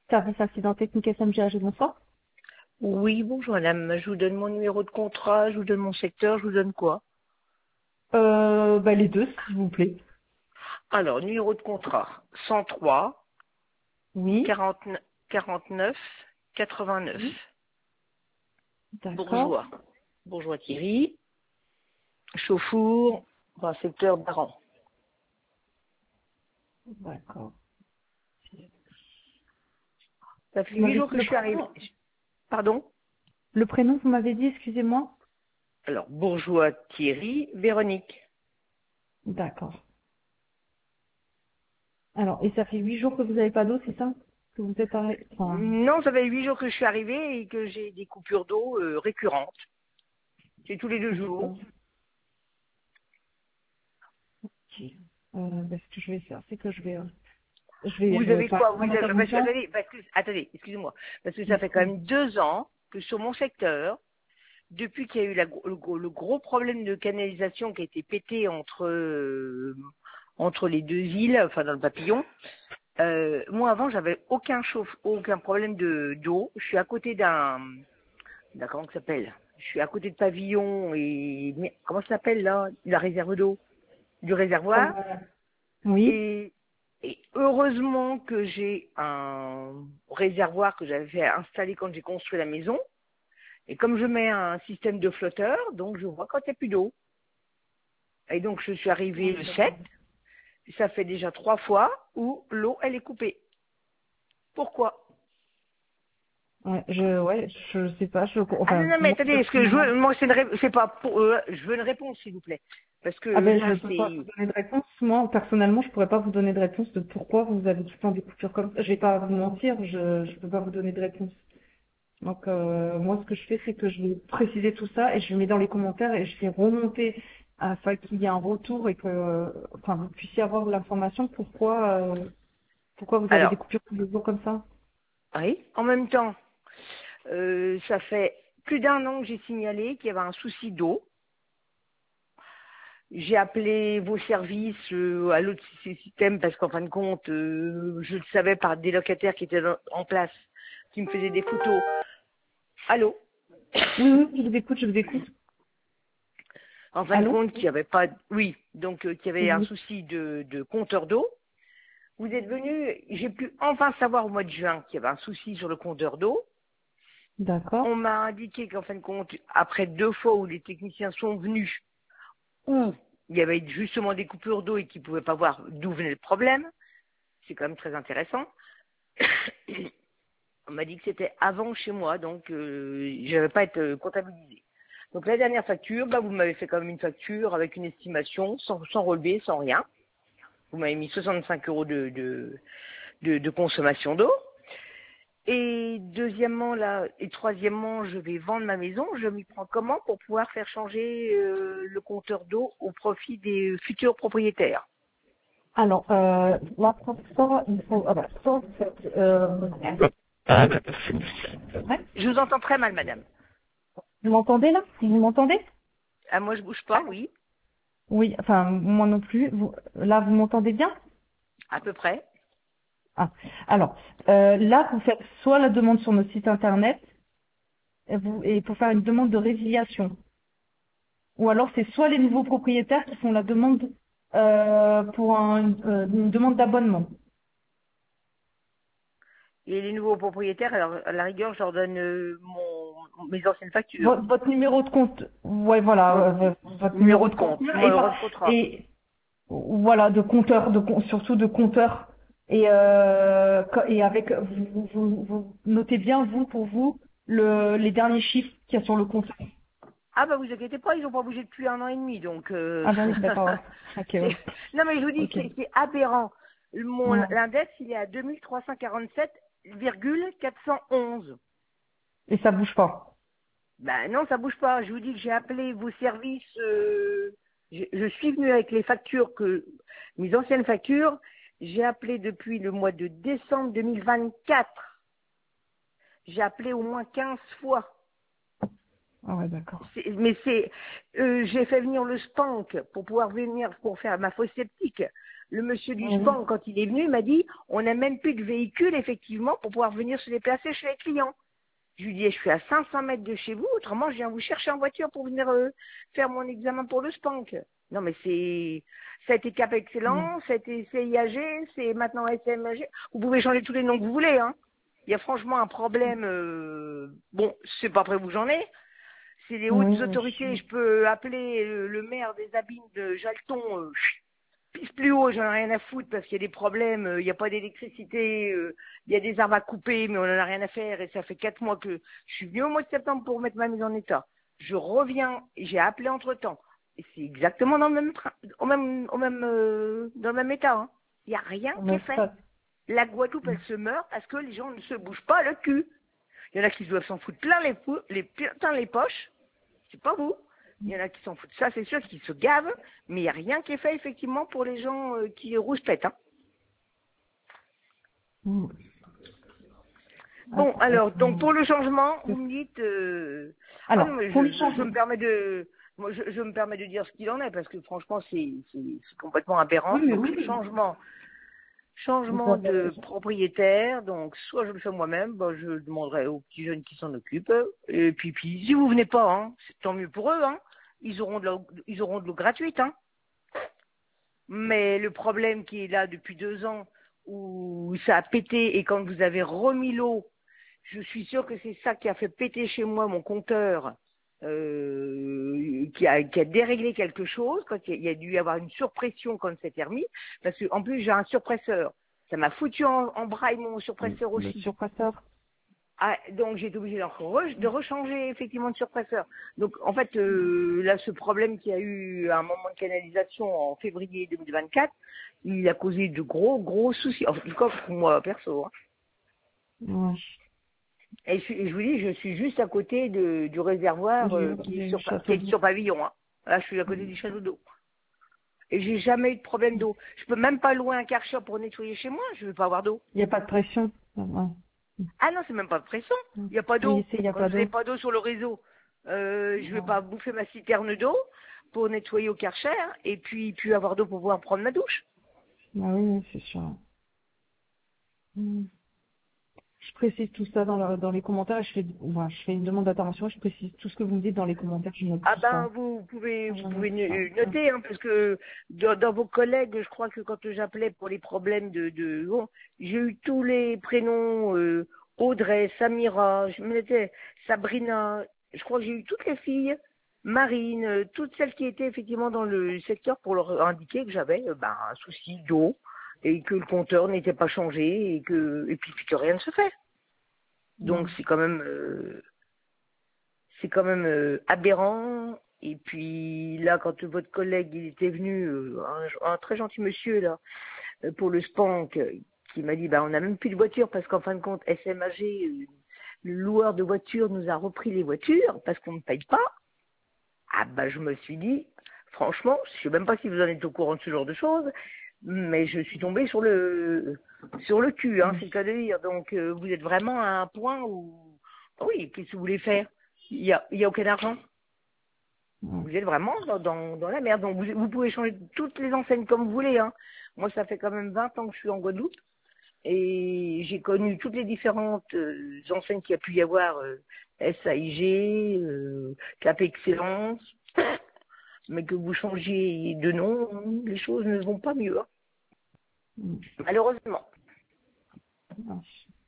Service accident technique SMGAG, bonsoir. Oui, bonjour madame. Je vous donne mon numéro de contrat, je vous donne mon secteur, je vous donne quoi? Les deux, s'il vous plaît. Alors, numéro de contrat, 103 Oui, 49 49 89. d'accord, Bourgeois. Bourgeois Thierry. Chauffour, dans le secteur d'Aran. d'accord. Ça fait Vous 8 m'avez jours dit que je suis arrivée. Pardon? le prénom, vous m'avez dit, excusez-moi. Alors, Bourgeois Thierry, Véronique. D'accord. Alors, et ça fait 8 jours que vous n'avez pas d'eau, c'est ça? Que vous êtes arrêté. Enfin, Non, ça fait 8 jours que je suis arrivée et que j'ai des coupures d'eau récurrentes. C'est tous les 2 jours. d'accord. Ok. Ce que je vais faire, c'est que Vous je vais avez quoi? faire Vous une avez, parce que, intervention. attendez, excusez-moi. Parce que ça fait quand même 2 ans que sur mon secteur, depuis qu'il y a eu le gros problème de canalisation qui a été pété entre les deux îles, enfin dans le papillon, moi avant j'avais aucun problème d'eau. Je suis à côté comment ça s'appelle? Je suis à côté de pavillon mais comment ça s'appelle là? La réserve d'eau, du réservoir. Oui, Et, et heureusement que j'ai un réservoir que j'avais fait installer quand j'ai construit la maison. Et comme je mets un système de flotteur, donc je vois quand il n'y a plus d'eau. Et donc je suis arrivée le 7. Ça fait déjà 3 fois où l'eau, elle est coupée. Pourquoi? je sais pas, Ah non, enfin, non, mais moi, attendez, est-ce que personnellement. moi, c'est pas pour, je veux une réponse, s'il vous plaît. Parce que Ah ben, je là, peux pas vous c'est, donner de réponse. Moi, personnellement, je pourrais pas vous donner de réponse de pourquoi vous avez tout le temps des coupures comme ça. Je vais pas vous mentir, je peux pas vous donner de réponse. Donc, moi, ce que je fais, c'est que je vais préciser tout ça et je le mets dans les commentaires et je vais remonter afin qu'il y ait un retour et que, enfin, vous puissiez avoir l'information pourquoi vous avez des alors, coupures tous les jours comme ça. oui, en même temps, ça fait plus d'1 an que j'ai signalé qu'il y avait un souci d'eau. J'ai appelé vos services à l'autre système parce qu'en fin de compte, je le savais par des locataires qui étaient en place, qui me faisaient des photos. Allô? Oui, oui, je vous écoute, je vous écoute. En fin de Allô? compte, qu'il n'y avait pas, oui, donc qu'il y avait un Oui. souci de compteur d'eau. Vous êtes venu, j'ai pu enfin savoir au mois de juin qu'il y avait un souci sur le compteur d'eau. D'accord. On m'a indiqué qu'en fin de compte, après 2 fois où les techniciens sont venus, où il y avait justement des coupures d'eau et qu'ils ne pouvaient pas voir d'où venait le problème, c'est quand même très intéressant. On m'a dit que c'était avant chez moi, donc je n'avais pas été comptabilisé. Donc la dernière facture, vous m'avez fait quand même une facture avec une estimation, sans relevé, sans rien. Vous m'avez mis 65 euros de consommation d'eau. Et deuxièmement, et troisièmement, je vais vendre ma maison. Je m'y prends comment pour pouvoir faire changer le compteur d'eau au profit des futurs propriétaires? Alors, là, pour ça, il faut, alors, ça, en fait, ouais. Je vous entends très mal, madame. Vous m'entendez là? Vous m'entendez? Ah, moi, je bouge pas, oui, Oui, enfin, moi non plus. Là, vous m'entendez bien? à peu près. Ah, alors, là, vous faites soit la demande sur notre site internet, et pour faire une demande de résiliation, ou alors c'est soit les nouveaux propriétaires qui font la demande pour une demande d'abonnement. Et les nouveaux propriétaires, alors à la rigueur, je leur donne mes anciennes factures. Votre numéro de compte, ouais, Mon voilà, votre numéro numéro de de compte, compte mon numéro de contrat. et voilà, de compteur, surtout de compteur. Et avec, vous notez bien, vous, pour vous, les derniers chiffres qu'il y a sur le compteur. Ah vous inquiétez pas, ils n'ont pas bougé depuis 1 an et demi, donc Ah bon, d'accord, ouais. Ok, ouais. non mais je vous dis, Ok. c'est aberrant. Ouais. L'index, il est à 2347,411. Et ça bouge pas. Ben non, ça bouge pas. Je vous dis que j'ai appelé vos services. Je suis venue avec les factures mes anciennes factures. J'ai appelé depuis le mois de décembre 2024. J'ai appelé au moins 15 fois. Ah ouais, d'accord. J'ai fait venir le Spank pour pouvoir venir pour faire ma fosse septique. Le monsieur du Mhm. Spank, quand il est venu, il m'a dit, on n'a même plus de véhicule, effectivement, pour pouvoir venir se déplacer chez les clients. Je lui dis, je suis à 500 mètres de chez vous, autrement, je viens vous chercher en voiture pour venir faire mon examen pour le Spank. Non, mais ça a été Cap Mhm. Excellence, ça a été CIAG, c'est maintenant SMAG. Vous pouvez changer tous les noms que vous voulez, hein. Il y a franchement un problème, bon, c'est pas près où j'en ai. C'est les hautes Oui, autorités. Je peux appeler le maire des Abîmes de Jalton. Pisse plus haut, j'en ai rien à foutre parce qu'il y a des problèmes. Il n'y a pas d'électricité. Il y a des arbres à couper, mais on en a rien à faire. Et ça fait 4 mois que je suis venue au mois de septembre pour mettre ma mise en état. Je reviens. J'ai appelé entre temps. Et c'est exactement dans le même dans le même état. Hein. Il n'y a rien qui est mais fait. ça, La Guadeloupe, elle se meurt parce que les gens ne se bougent pas le cul. Il y en a qui doivent s'en foutre plein les poches. C'est pas vous. Il y en a qui s'en foutent. Ça, c'est sûr qu'ils se gavent, mais il n'y a rien qui est fait, effectivement, pour les gens qui rouspètent. Hein. mhm. Bon, alors, donc, pour le changement, Euh, vous me dites... Ah non, Alors, mais pour le je changement, me permets de... Moi, je me permets de dire ce qu'il en est, parce que franchement, c'est complètement aberrant. oui, mais Donc, oui, vous changement avez de raison. propriétaire. Donc, soit je le fais moi-même, je demanderai aux petits jeunes qui s'en occupent. Et puis, si vous venez pas, hein, c'est tant mieux pour eux. Hein, ils auront de l'eau gratuite. Hein. Mais le problème qui est là depuis 2 ans, où ça a pété et quand vous avez remis l'eau, je suis sûre que c'est ça qui a fait péter chez moi mon compteur, qui a déréglé quelque chose, quand il y a dû y avoir une surpression quand c'était remis, parce qu'en plus j'ai un surpresseur. Ça m'a foutu en braille mon surpresseur Le aussi. surpresseur. Ah, donc j'ai été obligée de rechanger effectivement de surpresseur. Donc en fait, là, ce problème qu'il y a eu à un moment de canalisation en février 2024, il a causé de gros soucis. En tout cas pour moi perso. Hein. Ouais. Et je vous dis, je suis juste à côté du réservoir Du qui château est d'eau. sur pavillon. Hein. Là, je suis à côté du château d'eau. Et j'ai jamais eu de problème d'eau. Je peux même pas louer un Karcher pour nettoyer chez moi. Je veux pas avoir d'eau. Il n'y a pas de pression. Ouais. Ah non, c'est même pas de pression. Il n'y a pas Oui, d'eau. il n'y a Quand pas vous n'avez d'eau. pas d'eau sur le réseau, je vais pas bouffer ma citerne d'eau pour nettoyer au Karcher et puis avoir d'eau pour pouvoir prendre ma douche. Ah oui, oui, c'est sûr. Hmm. Je précise tout ça dans les commentaires et je fais une demande d'intervention et je précise tout ce que vous me dites dans les commentaires, je note Ah tout ben ça. vous Je note pouvez tout ça. noter hein, parce que dans vos collègues, je crois que quand j'appelais pour les problèmes bon, j'ai eu tous les prénoms Audrey, Samira, je me mettais Sabrina, je crois que j'ai eu toutes les filles, Marine, toutes celles qui étaient effectivement dans le secteur pour leur indiquer que j'avais un souci d'eau et que le compteur n'était pas changé et puis que rien ne se fait. Ouais. Donc c'est quand même aberrant. Et puis là, quand votre collègue il était venu, un très gentil monsieur là, pour le Spank, qui m'a dit, on n'a même plus de voiture parce qu'en fin de compte, SMAG, le loueur de voitures nous a repris les voitures parce qu'on ne paye pas. Ah je me suis dit, franchement, je sais même pas si vous en êtes au courant de ce genre de choses, mais je suis tombée sur le cul, hein, c'est le cas de dire. Donc vous êtes vraiment à un point où, oui, qu'est-ce que vous voulez faire? Il y a aucun argent. Ouais. Vous êtes vraiment dans la merde. Donc vous pouvez changer toutes les enseignes comme vous voulez. Hein. Moi, ça fait quand même 20 ans que je suis en Guadeloupe et j'ai connu toutes les différentes enseignes qu'il y a pu y avoir, SAIG, Cap Excellence, mais que vous changiez de nom, les choses ne vont pas mieux. Hein. Hmm. Malheureusement. Ouais.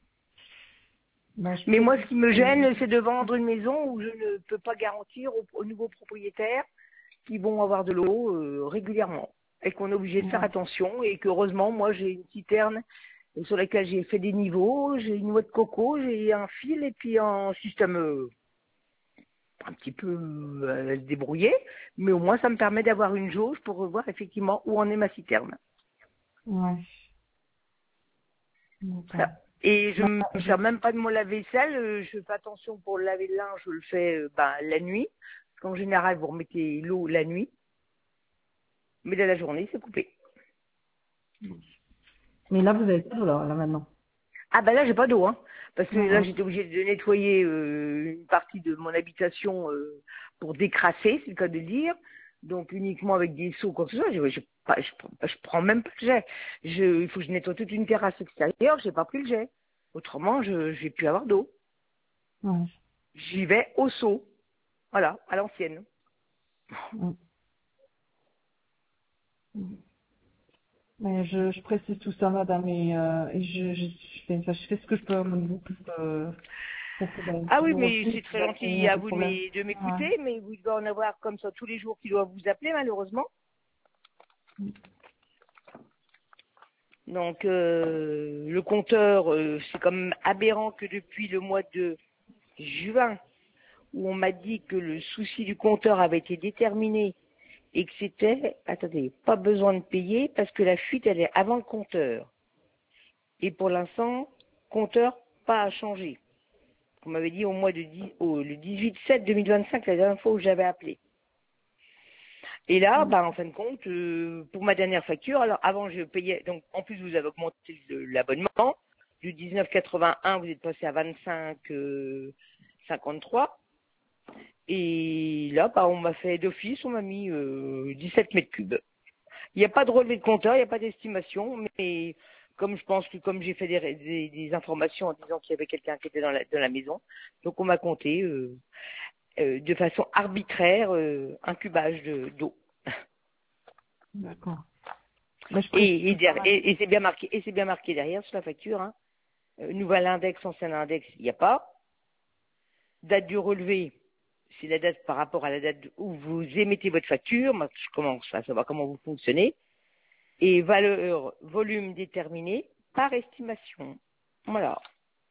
Je Mais moi, précise ce qui me que... gêne, c'est de vendre une maison où je ne peux pas garantir aux nouveaux propriétaires qui vont avoir de l'eau régulièrement et qu'on est obligé de faire Ouais. attention et qu'heureusement, moi, j'ai une citerne sur laquelle j'ai fait des niveaux, j'ai une noix de coco, j'ai un fil et puis un système un petit peu débrouillé, mais au moins, ça me permet d'avoir une jauge pour voir effectivement où en est ma citerne. Ouais. D'accord. Ça. Et je Bah, ne me sers même pas de mon lave-vaisselle, je fais attention pour laver le linge, je le fais la nuit. En général, vous remettez l'eau la nuit, mais dans la journée, c'est coupé. mais là, vous avez pas d'eau, là maintenant. Ah là j'ai pas d'eau, hein. Parce que Ouais, là, ouais. j'étais obligée de nettoyer une partie de mon habitation pour décrasser, c'est le cas de le dire. Donc uniquement avec des seaux, quoi que ce soit. Je prends même pas le jet. Il faut que je nettoie toute une terrasse extérieure, j'ai pas pris le jet. Autrement, je vais plus avoir d'eau. Ouais. J'y vais au seau. Voilà, à l'ancienne. Mm. Mm. Mais je précise tout ça, madame, et je fais ce que je peux à mon niveau pour que ben, Ah si oui, vous mais revenez, c'est il très n'y gentil a à pas de vous problème. de Ouais. m'écouter, mais vous devez en avoir comme ça tous les jours qui doivent vous appeler, malheureusement. Donc, le compteur, c'est quand même aberrant que depuis le mois de juin, où on m'a dit que le souci du compteur avait été déterminé et que c'était, attendez, pas besoin de payer parce que la fuite, elle est avant le compteur. Et pour l'instant, compteur pas à changer. On m'avait dit au mois de le 18/7/2025, la dernière fois où j'avais appelé. Et là, bah, en fin de compte, pour ma dernière facture, alors avant je payais, donc en plus vous avez augmenté l'abonnement, du 19,81 vous êtes passé à 25,53. Et là, bah, on m'a fait d'office, on m'a mis 17 mètres cubes. Il n'y a pas de relevé de compteur, il n'y a pas d'estimation, mais comme je pense que comme j'ai fait des informations en disant qu'il y avait quelqu'un qui était dans la maison, donc on m'a compté de façon arbitraire un cubage d'eau. D'accord. Mais je précise tout ça, madame. Et c'est bien marqué derrière sur la facture. Hein. Nouvel index, ancien index, il n'y a pas. Date du relevé, c'est la date par rapport à la date où vous émettez votre facture. Moi, je commence à savoir comment vous fonctionnez. Et valeur, volume déterminé par estimation. Voilà.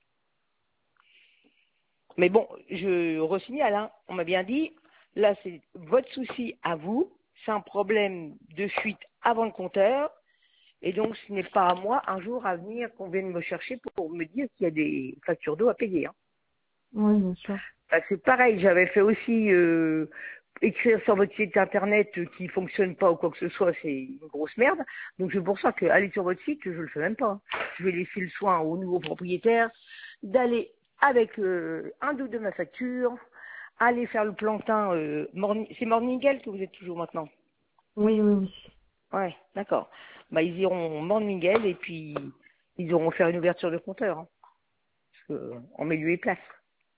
Mais bon, je resignale, hein. On m'a bien dit, là c'est votre souci à vous, c'est un problème de fuite avant le compteur, et donc ce n'est pas à moi un jour à venir qu'on vienne me chercher pour me dire qu'il y a des factures d'eau à payer. Hein. Oui, bien sûr. Parce que pareil, j'avais fait aussi écrire sur votre site internet qui fonctionne pas ou quoi que ce soit, c'est une grosse merde. Donc c'est pour ça que aller sur votre site, je le fais même pas. Je vais laisser le soin au nouveau propriétaire d'aller avec un dos de ma facture, aller faire le plantain. C'est Morningel que vous êtes toujours maintenant. Oui, oui, oui. Ouais, d'accord. Bah ils iront Morningel et puis ils auront faire une ouverture de compteur. Hein, parce que, en milieu et place.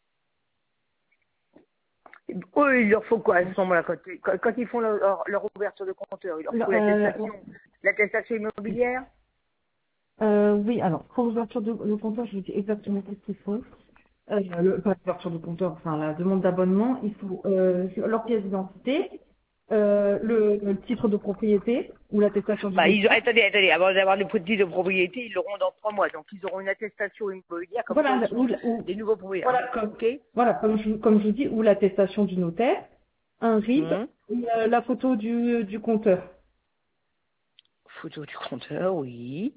Eux, il leur faut quoi à ce moment-là quand ils font leur ouverture de compteur? Il leur faut l'attestation immobilière? Oui, alors, pour l'ouverture de compteur, je vous dis exactement ce qu'il faut. Pas l'ouverture de compteur, enfin, la demande d'abonnement, il faut leur pièce d'identité, le titre de propriété ou l'attestation du Bah, notaire. attendez, avant d'avoir le petit de propriété, ils l'auront dans 3 mois. Donc, ils auront une attestation immobilière comme quoi ils Voilà, sont des nouveaux propriétaires. Hein. voilà, Ok? comme je vous dis, ou l'attestation du notaire, un RIB, Hum. et, la photo du compteur. Photo du compteur, oui.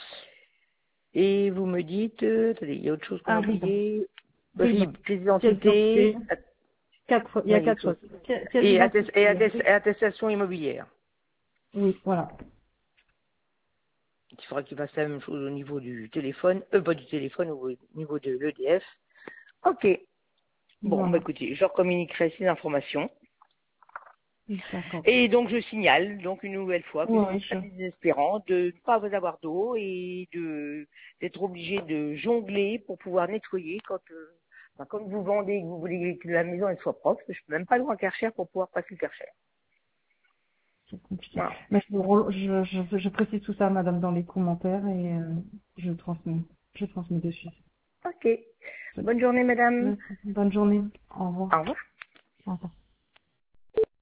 Et vous me dites, attendez, il y a autre chose qu'on Un a RIB. oublié. RIB. RIB, pièce Pièce d'identité. d'identité. Il y a Ouais, il y a quatre autre chose. choses. Pièce d'identité. Et attestation immobilière. Oui, voilà. Il faudra qu'il fasse la même chose au niveau du téléphone, pas du téléphone, au niveau de l'EDF. Ok. Bon, bah Voilà. écoutez, je leur communiquerai ces informations. D'accord. Et donc je signale donc une nouvelle fois que c'est Oui, très désespérant de ne pas avoir d'eau et d'être obligé de jongler pour pouvoir nettoyer quand comme vous vendez et que vous voulez que la maison elle soit propre, je peux même pas loin un Karcher pour pouvoir passer le Karcher. c'est compliqué. Voilà. Mais je précise tout ça, madame, dans les commentaires et je transmets. Je transmets dessus. Ok. Bonne journée madame. Bonne journée. Au revoir. Au revoir. Au revoir.